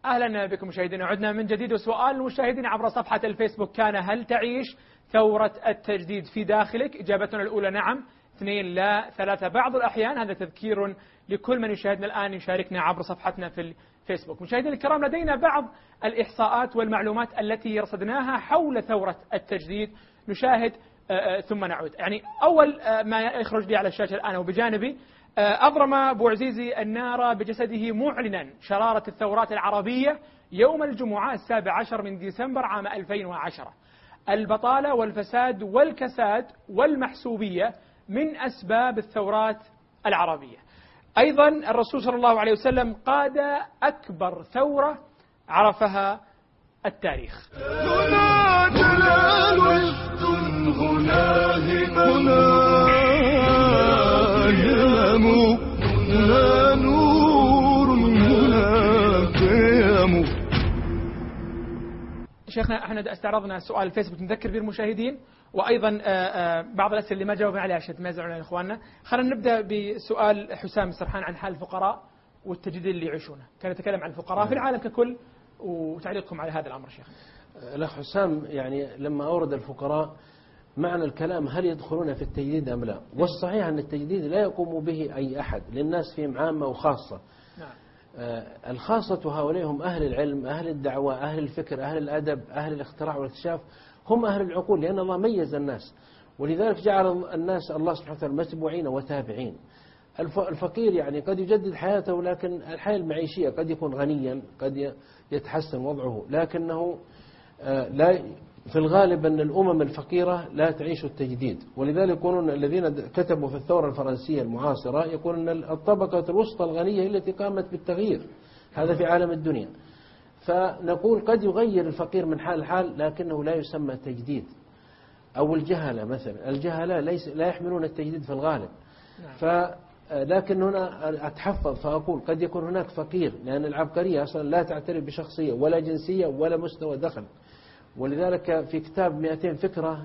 أهلا بكم مشاهدينا، عدنا من جديد وسؤال المشاهدين عبر صفحة الفيسبوك كان: هل تعيش ثورة التجديد في داخلك؟ إجابتنا الأولى نعم، 2 لا، 3 بعض الأحيان. هذا تذكير لكل من يشاهدنا الآن يشاركنا عبر صفحتنا في الفيسبوك. مشاهدينا الكرام، لدينا بعض الإحصاءات والمعلومات التي رصدناها حول ثورة التجديد. نشاهد ثم نعود. يعني أول ما يخرج لي على الشاشة الآن وبجانبي: أضرم بوعزيزي النار بجسده معلنا شرارة الثورات العربية يوم الجمعة 17 من ديسمبر عام 2010. البطالة والفساد والكساد والمحسوبية من أسباب الثورات العربية. أيضا الرسول صلى الله عليه وسلم قاد أكبر ثورة عرفها التاريخ. هنا جلال وجد، هنا همم، هنا نور، هنا قيم. شيخنا، احنا استعرضنا سؤال الفيسبوك نذكر به المشاهدين، وايضا بعض الاسئله اللي ما جاوبنا عليها عشان ما يزعلون اخواننا. خلينا نبدا بسؤال حسام السرحان عن حال الفقراء والتجديد اللي يعيشونه. كان يتكلم عن الفقراء في العالم ككل، وتعليقكم على هذا الامر شيخ. الأخ حسام يعني لما أورد الفقراء معنى الكلام هل يدخلون في التجديد أم لا؟ والصحيح أن التجديد لا يقوم به أي أحد، للناس فيهم عامة وخاصة. نعم. الخاصة هؤلاء هم أهل العلم، أهل الدعوة، أهل الفكر، أهل الأدب، أهل الاختراع والاكتشاف، هم أهل العقول، لأن الله ميز الناس، ولذلك جعل الناس الله سبحانه وتعالى متبوعين وتابعين. الفقير يعني قد يجدد حياته، لكن الحياة المعيشية قد يكون غنيا، قد يتحسن وضعه، لكنه لا، في الغالب أن الأمم الفقيرة لا تعيش التجديد. ولذلك يقولون الذين كتبوا في الثورة الفرنسية المعاصرة يقولون أن الطبقة الوسطى الغنية التي قامت بالتغيير، هذا في عالم الدنيا. فنقول قد يغير الفقير من حال لحال، لكنه لا يسمى تجديد. أو الجهلة مثلا، الجهلة لا يحملون التجديد في الغالب. لكن هنا أتحفظ فأقول قد يكون هناك فقير، لأن العبقرية أصلا لا تعترف بشخصية ولا جنسية ولا مستوى دخل. ولذلك في كتاب 200 فكرة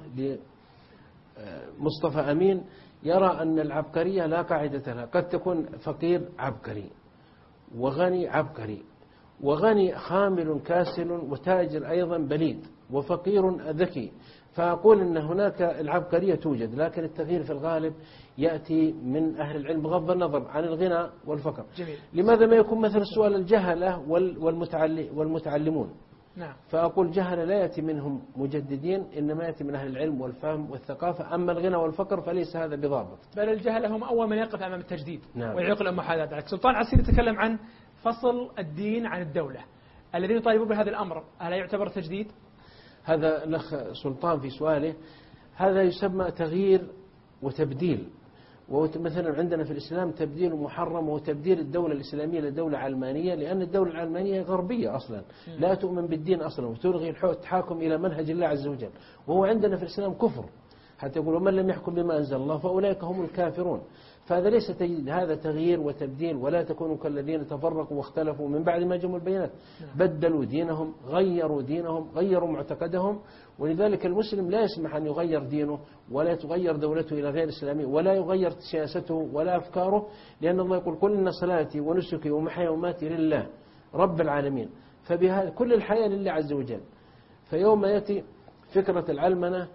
لمصطفى أمين يرى أن العبقرية لا قاعدة لها، قد تكون فقير عبقري وغني عبقري، وغني خامل كاسل وتاجر أيضا بليد، وفقير ذكي. فأقول أن هناك العبقرية توجد، لكن التغيير في الغالب يأتي من أهل العلم بغض النظر عن الغنى والفقر. جميل. لماذا ما يكون مثل السؤال الجهلة والمتعلمون؟ نعم. فأقول جهل لا يأتي منهم مجددين، إنما يأتي من أهل العلم والفهم والثقافة. أما الغنى والفقر فليس هذا بضابط، بل الجهل هم أول من يقف أمام التجديد. نعم. ويعيق الأمة هذا ذلك. سلطان عسير يتكلم عن فصل الدين عن الدولة. الذين يطالبون بهذا الأمر هل يعتبر تجديد؟ هذا الأخ سلطان في سؤاله هذا يسمى تغيير وتبديل. ومثلا عندنا في الإسلام تبديل محرم، وتبديل الدولة الإسلامية لدولة علمانية، لأن الدولة العلمانية غربية أصلا، لا تؤمن بالدين أصلا، وتلغي التحاكم إلى منهج الله عز وجل. وهو عندنا في الإسلام كفر، حتى يقول ومن لم يحكم بما أنزل الله فأولئك هم الكافرون. فهذا ليس تجديد، هذا تغيير وتبديل. ولا تكونوا كالذين تفرقوا واختلفوا من بعد ما جاءهم البينات، بدلوا دينهم، غيروا دينهم، غيروا معتقدهم. ولذلك المسلم لا يسمح أن يغير دينه ولا تغير دولته إلى غير إسلامي، ولا يغير سياسته ولا أفكاره، لأن الله يقول قل إن صلاتي ونسكي ومحياي ومماتي لله رب العالمين. فبهذا كل الحياة لله عز وجل. فيوم يأتي فكرة العلمنة،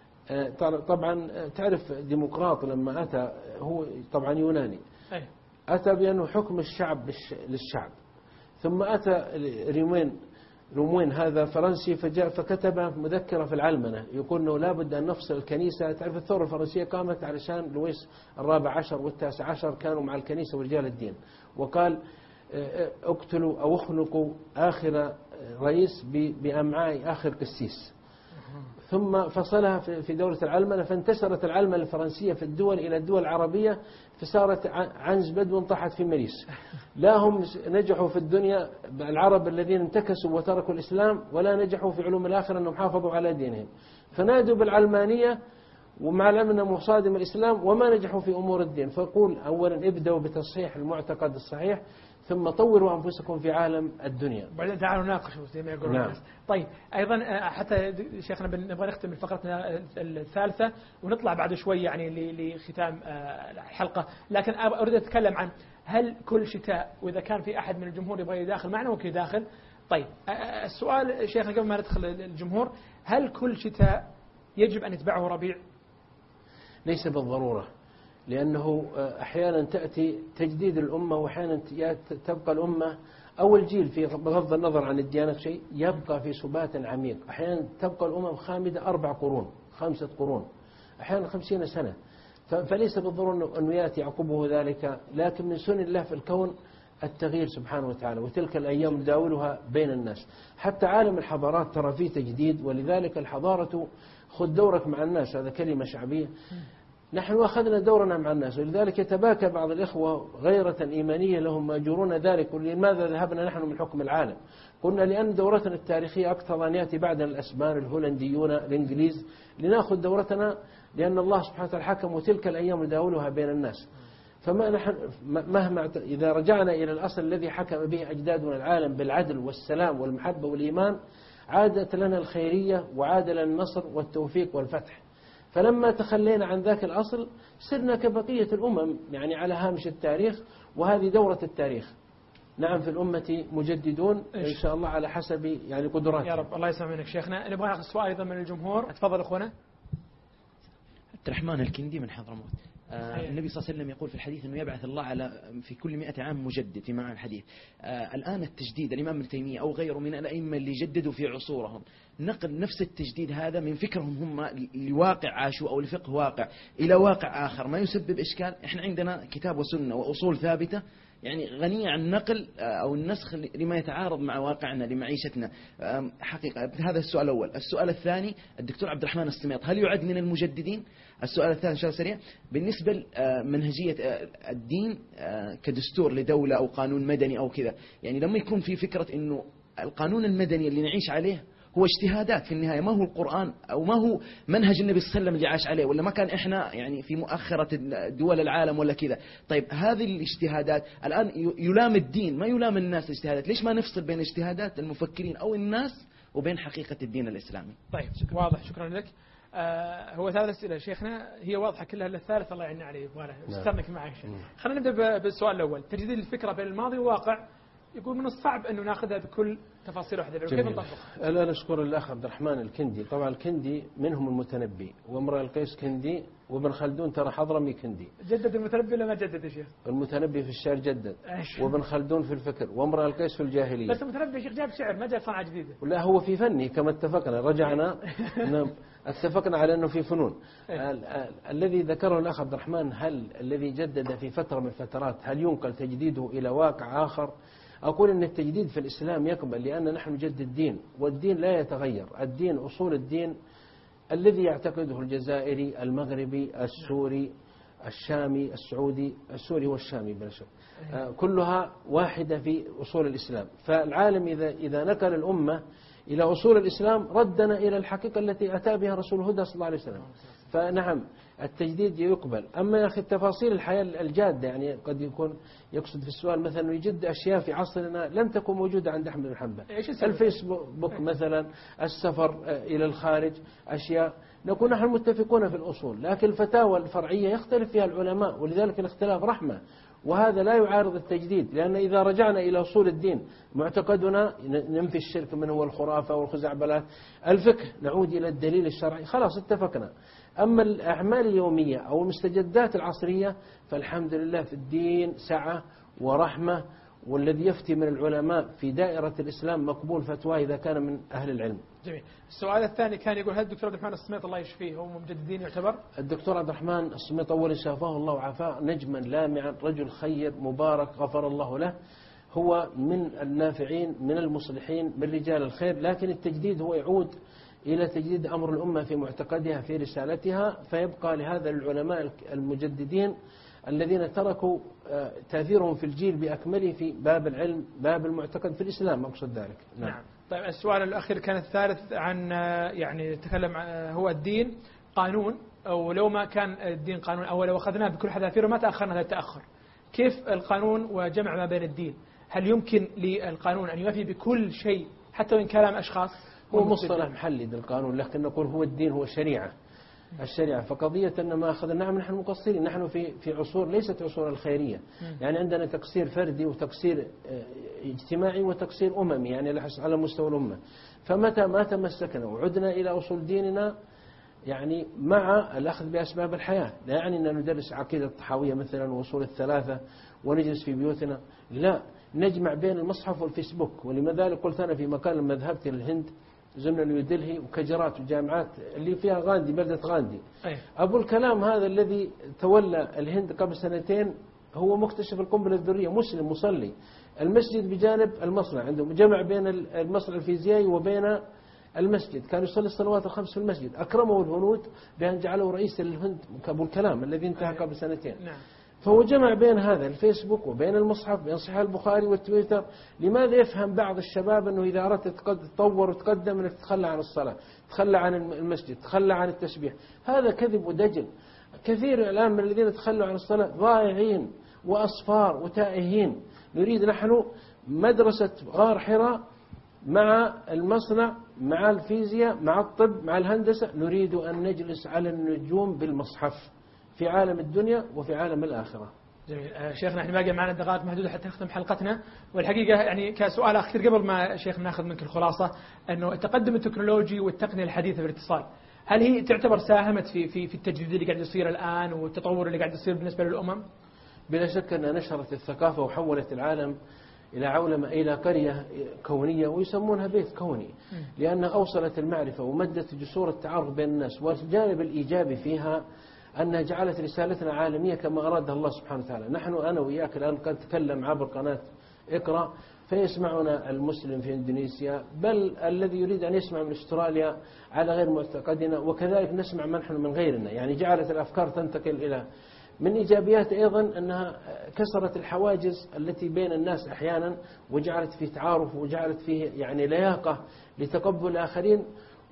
طبعا تعرف ديمقراط لما أتى، هو طبعا يوناني، أتى بأنه حكم الشعب للشعب. ثم أتى رومين هذا فرنسي، فجاء فكتب مذكرة في العلمنة يقول أنه لا بد أن نفصل الكنيسة. تعرف الثورة الفرنسية قامت علشان لويس ال14 وال19 كانوا مع الكنيسة ورجال الدين، وقال اقتلوا أو اخنقوا آخر رئيس بأمعاء آخر قسيس. ثم فصلها في دولة العلمنة، فانتشرت العلمنة الفرنسية في الدول إلى الدول العربية، فصارت عنز بدو طاحت في مريس. لا هم نجحوا في الدنيا العرب الذين انتكسوا وتركوا الإسلام، ولا نجحوا في علوم الآخرة أنهم حافظوا على دينهم، فنادوا بالعلمانية ومع الأمن مصادم الإسلام، وما نجحوا في أمور الدين. فقول أولا ابدأوا بتصحيح المعتقد الصحيح، ثم طوروا أنفسكم في عالم الدنيا، بعدين تعالوا ناقشوا زي ما يقولون الناس. طيب أيضا حتى شيخنا نبغى نختم بفقرتنا الثالثة ونطلع بعد شوي يعني لختام الحلقة، لكن أريد أتكلم عن هل كل شتاء وإذا كان في أحد من الجمهور يبغى يداخل معنا ممكن يداخل طيب السؤال شيخنا قبل ما ندخل الجمهور، هل كل شتاء يجب أن يتبعه ربيع؟ ليس بالضرورة، لأنه أحيانا تأتي تجديد الأمة، وأحيانا تبقى الأمة أو الجيل في بغض النظر عن الديانة شيء يبقى في سبات عميق. أحيانا تبقى الأمم خامدة 4 قرون 5 قرون، أحيانا 50 سنة، فليس بالضرورة أنه يأتي يعقبه ذلك، لكن من سنن الله في الكون التغيير سبحانه وتعالى، وتلك الأيام نداولها بين الناس. حتى عالم الحضارات ترى فيه تجديد، ولذلك الحضارة خذ دورك مع الناس، هذا كلمة شعبية. نحن أخذنا دورنا مع الناس، ولذلك يتباكى بعض الإخوة غيرة إيمانية لهم ماجورون ذلك. ولماذا ذهبنا نحن من حكم العالم؟ قلنا لأن دورتنا التاريخية أكثر أن يأتي بعدنا الأسبان الهولنديون الإنجليز، لنأخذ دورتنا، لأن الله سبحانه وتعالى حكم وتلك الأيام نداولها بين الناس. فما نحن مهما إذا رجعنا إلى الأصل الذي حكم به أجدادنا العالم بالعدل والسلام والمحبة والإيمان، عادت لنا الخيرية وعاد لنا النصر والتوفيق والفتح. فلما تخلينا عن ذاك الأصل صرنا كبقية الأمم يعني على هامش التاريخ، وهذه دورة التاريخ. نعم في الأمة مجددون إن شاء الله على حسب يعني قدراتهم. يا رب الله يسمع منك شيخنا. نبغى ناخذ سؤال أيضا من الجمهور، تفضل أخونا. عبد الرحمن الكندي من حضرموت. النبي صلى الله عليه وسلم يقول في الحديث أنه يبعث الله في كل 100 عام مجدد في معنى الحديث. الآن التجديد الإمام ابن تيمية أو غيره من الأئمة اللي جددوا في عصورهم نقل نفس التجديد هذا من فكرهم هم لواقع عاشوا أو لفقه واقع إلى واقع آخر ما يسبب إشكال. إحنا عندنا كتاب وسنة وأصول ثابتة يعني غنية عن النقل أو النسخ لما يتعارض مع واقعنا لمعيشتنا. حقيقة هذا السؤال الأول. السؤال الثاني، الدكتور عبد الرحمن السميط هل يعد من المجددين؟ السؤال الثاني سؤال سريع بالنسبة لمنهجية الدين كدستور لدولة أو قانون مدني أو كذا، يعني لما يكون في فكرة إنه القانون المدني اللي نعيش عليه هو اجتهادات في النهاية، ما هو القرآن أو ما هو منهج النبي صلى الله عليه وسلم اللي عاش عليه، ولا ما كان إحنا يعني في مؤخرة دول العالم ولا كذا. طيب هذه الاجتهادات الآن يلام الدين ما يلام الناس الاجتهادات، ليش ما نفصل بين اجتهادات المفكرين أو الناس وبين حقيقة الدين الإسلامي؟ طيب واضح، شكرا لك. هو 3 أسئلة شيخنا هي واضحة كلها، الثالث الله يعين عليه يبغى استنك معي شيخ. خلينا نبدأ بالسؤال الأول، تجديد الفكرة بين الماضي والواقع يقول من الصعب أنه ناخذها بكل تفاصيل واحدة، كيف نطبقها؟ أنا نشكر الأخ عبد الرحمن الكندي. طبعا الكندي منهم المتنبي وامرأ القيس كندي وابن خلدون ترى حضرمي كندي. جدد المتنبي ولا ما جدد يا شيخ؟ المتنبي في الشعر جدد، وابن خلدون في الفكر، وامرأ القيس في الجاهلية. بس المتنبي يا شيخ جاب شعر ما جاب صنعة جديدة. لا هو في فني كما اتفقنا، رجعنا اتفقنا على أنه في فنون. الذي ذكره الأخ عبد الرحمن هل الذي جدد في فترة من الفترات هل ينقل تجديده إلى واقع آخر؟ أقول أن التجديد في الإسلام يقبل، لأن نحن نجدد الدين والدين لا يتغير. الدين أصول الدين الذي يعتقده الجزائري المغربي السوري الشامي السعودي، السوري والشامي بلا شك كلها واحدة في أصول الإسلام. فالعالم إذا نقل الأمة إلى أصول الإسلام ردنا إلى الحقيقة التي أتى بها رسول الهدى صلى الله عليه وسلم. فنعم التجديد يقبل. أما يا أخي تفاصيل الحياة الجادة يعني قد يكون يقصد في السؤال مثلا يجد أشياء في عصرنا لم تكن موجودة عند أحمد بن حنبل، الفيسبوك مثلا، السفر إلى الخارج، أشياء نكون نحن متفقون في الأصول، لكن الفتاوى الفرعية يختلف فيها العلماء، ولذلك الاختلاف رحمة، وهذا لا يعارض التجديد. لأن إذا رجعنا إلى أصول الدين معتقدنا ننفي الشرك من هو الخرافة والخزعبلات، الفقه نعود إلى الدليل الشرعي، خلاص اتفقنا. أما الأعمال اليومية أو المستجدات العصرية فالحمد لله في الدين سعة ورحمة، والذي يفتي من العلماء في دائرة الإسلام مقبول فتواه إذا كان من أهل العلم. جميل. السؤال الثاني كان يقول هل الدكتور عبد الرحمن السميط الله يشفيه هو مجددين يعتبر؟ الدكتور عبد الرحمن السميط أولا شافاه الله وعافاه، نجما لامعا، رجل خير مبارك غفر الله له، هو من النافعين من المصلحين من رجال الخير. لكن التجديد هو يعود إلى تجديد أمر الأمة في معتقدها في رسالتها، فيبقى لهذا العلماء المجددين الذين تركوا تأثيرهم في الجيل بأكمله في باب العلم باب المعتقد في الإسلام أقصد ذلك. نعم. طيب السؤال الأخير كان الثالث عن يعني تكلم هو الدين قانون، أو لو ما كان الدين قانون أو لو أخذناه بكل حذافيره ما تأخرنا هذا التأخر، كيف القانون وجمع ما بين الدين؟ هل يمكن للقانون أن يوفي بكل شيء حتى وإن كلام أشخاص؟ هو مصطلح محلي للقانون، لكن نقول هو الدين هو الشريعة. الشريعة. فقضية أن ما أخذنا، نعم نحن مقصرين، نحن في عصور ليست عصور الخيرية، يعني عندنا تقصير فردي وتقصير اجتماعي وتقصير أممي، يعني على مستوى الأمة. فمتى ما تمسكنا وعدنا إلى أصول ديننا، يعني مع الأخذ بأسباب الحياة، لا يعني أن ندرس عقيدة الطحاوية مثلا وأصول الثلاثة ونجلس في بيوتنا، لا، نجمع بين المصحف والفيسبوك. ولذلك قلت أنا في مكان لما ذهبت للهند زمنا نيودلهي وكجرات وجامعات اللي فيها غاندي، بلدة غاندي، أبو الكلام هذا الذي تولى الهند قبل سنتين هو مكتشف القنبلة الذرية، مسلم مصلي، المسجد بجانب المصنع، عندهم جمع بين المصنع الفيزيائي وبين المسجد، كان يصلي الصلوات الخمس في المسجد. أكرمه الهنود بأن جعله رئيس للهند أبو الكلام الذي انتهى قبل سنتين. فهو جمع بين هذا الفيسبوك وبين المصحف، بين صحيح البخاري والتويتر. لماذا يفهم بعض الشباب أنه إذا أردت تتطور وتقدم أنك تتخلى عن الصلاة، تتخلى عن المسجد، تتخلى عن التسبيح؟ هذا كذب ودجل. كثير الآن من الذين تخلوا عن الصلاة ضائعين وأصفار وتائهين. نريد نحن مدرسة غار حراء مع المصنع، مع الفيزياء، مع الطب، مع الهندسة. نريد أن نجلس على النجوم بالمصحف في عالم الدنيا وفي عالم الآخرة. جميل. شيخنا احنا باقي معنا دقائق محدودة حتى نختم حلقتنا، والحقيقة يعني كسؤال أخير قبل ما شيخنا ناخذ منك الخلاصة، أنه التقدم التكنولوجي والتقنية الحديثة في الاتصال، هل هي تعتبر ساهمت في التجديد اللي قاعد يصير الآن والتطور اللي قاعد يصير بالنسبة للأمم؟ بلا شك أنها نشرت الثقافة وحولت العالم إلى عولمة، إلى قرية كونية ويسمونها بيت كوني، لأنها أوصلت المعرفة ومدت جسور التعارف بين الناس. والجانب الإيجابي فيها أنها جعلت رسالتنا عالمية كما أراد الله سبحانه وتعالى. نحن أنا وإياك الآن قد نتكلم عبر قناة اقرأ فيسمعنا المسلم في إندونيسيا، بل الذي يريد أن يسمع من أستراليا على غير معتقدنا، وكذلك نسمع نحن من غيرنا. يعني جعلت الأفكار تنتقل إلى. من إيجابيات أيضا أنها كسرت الحواجز التي بين الناس أحيانا، وجعلت فيه تعارف، وجعلت فيه يعني لياقة لتقبل الآخرين،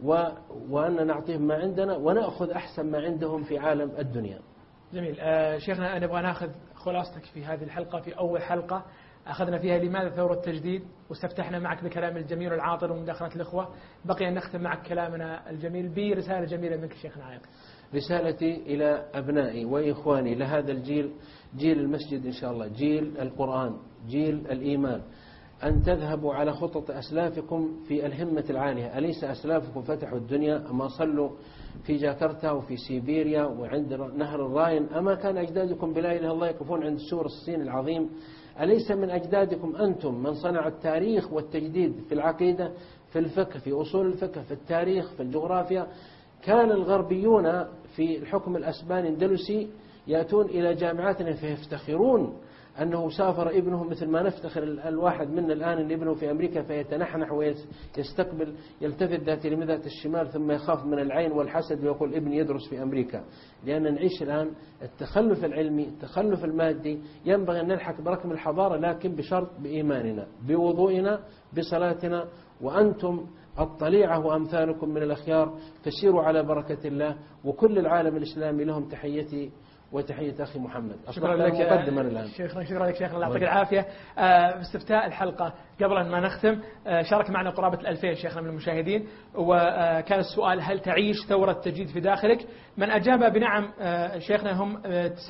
وأن نعطيهم ما عندنا ونأخذ أحسن ما عندهم في عالم الدنيا. جميل. شيخنا نبغى ناخذ خلاصتك في هذه الحلقة. في أول حلقة أخذنا فيها لماذا ثورة التجديد، واستفتحنا معك بكلام الجميل والعاطل ومداخلة الإخوة. بقي أن نختم معك كلامنا الجميل برسالة جميلة منك شيخنا عايق. رسالتي إلى أبنائي وإخواني لهذا الجيل، جيل المسجد إن شاء الله، جيل القرآن، جيل الإيمان، أن تذهبوا على خطط أسلافكم في الهمة العالية. أليس أسلافكم فتحوا الدنيا؟ أما صلوا في جاكرتا وفي سيبيريا وعند نهر الراين؟ أما كان أجدادكم بلا إله إلا الله يقفون عند سور الصين العظيم؟ أليس من أجدادكم أنتم من صنع التاريخ والتجديد في العقيدة، في الفقه، في أصول الفقه، في التاريخ، في الجغرافيا؟ كان الغربيون في الحكم الأسباني اندلسي يأتون إلى جامعاتنا فيفتخرون أنه سافر ابنهم، مثل ما نفتخر الواحد منا الآن اللي ابنه في أمريكا فيتنحنح ويستقبل، يلتفت ذات اليمين ذات الشمال، ثم يخاف من العين والحسد ويقول ابني يدرس في أمريكا. لأن نعيش الآن التخلف العلمي، التخلف المادي. ينبغي أن نلحق بركم الحضارة، لكن بشرط بإيماننا، بوضوئنا، بصلاتنا. وأنتم الطليعة وأمثالكم من الأخيار، فسيروا على بركة الله. وكل العالم الإسلامي لهم تحيتي وتحية أخي محمد. شكرا لك مقدما الآن. شكرا لك شيخنا، الله يعطيك العافية. باستفتاء الحلقة قبل أن ما نختم، شارك معنا قرابة 2000 شيخنا من المشاهدين، وكان السؤال هل تعيش ثورة تجديد في داخلك؟ من أجاب بنعم شيخنا هم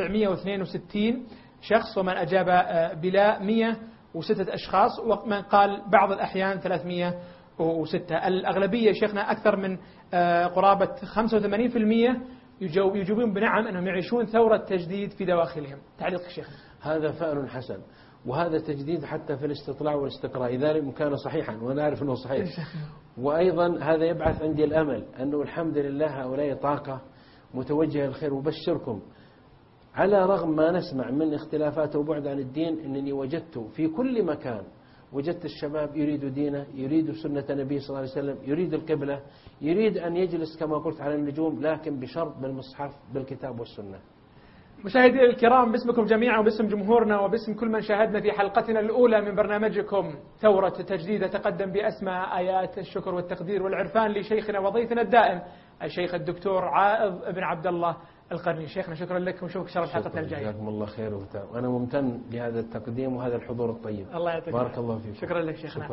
962 شخص، ومن أجاب بلا 106 أشخاص، ومن قال بعض الأحيان 306. الأغلبية شيخنا أكثر من قرابة 85% يجيبون بنعم أنهم يعيشون ثورة تجديد في دواخلهم. تعليق شيخنا؟ هذا فأل حسن، وهذا تجديد حتى في الاستطلاع والاستقراء، إذا كان صحيحا وأنا أعرف أنه صحيح. وأيضا هذا يبعث عندي الأمل أنه الحمد لله هؤلاء طاقة متوجهة للخير. وبشركم على رغم ما نسمع من اختلافات وبعد عن الدين، أنني وجدت في كل مكان، وجدت الشباب يريد دينه، يريد سنة النبي صلى الله عليه وسلم، يريد القبلة، يريد أن يجلس كما قلت على النجوم، لكن بشرط بالمصحف بالكتاب والسنة. مشاهدي الكرام، باسمكم جميعا وباسم جمهورنا وباسم كل من شاهدنا في حلقتنا الأولى من برنامجكم ثورة التجديد، أتقدم بأسمى آيات الشكر والتقدير والعرفان لشيخنا وضيفنا الدائم الشيخ الدكتور عائض بن عبد الله القرني. شيخنا شكرا لك، ونشوفك إن شاء الله حلقتنا الجاية. جزاكم الله خير، وأنا ممتن لهذا التقديم وهذا الحضور الطيب. الله يعطيك. بارك الله فيكم. شكرا لك شيخنا.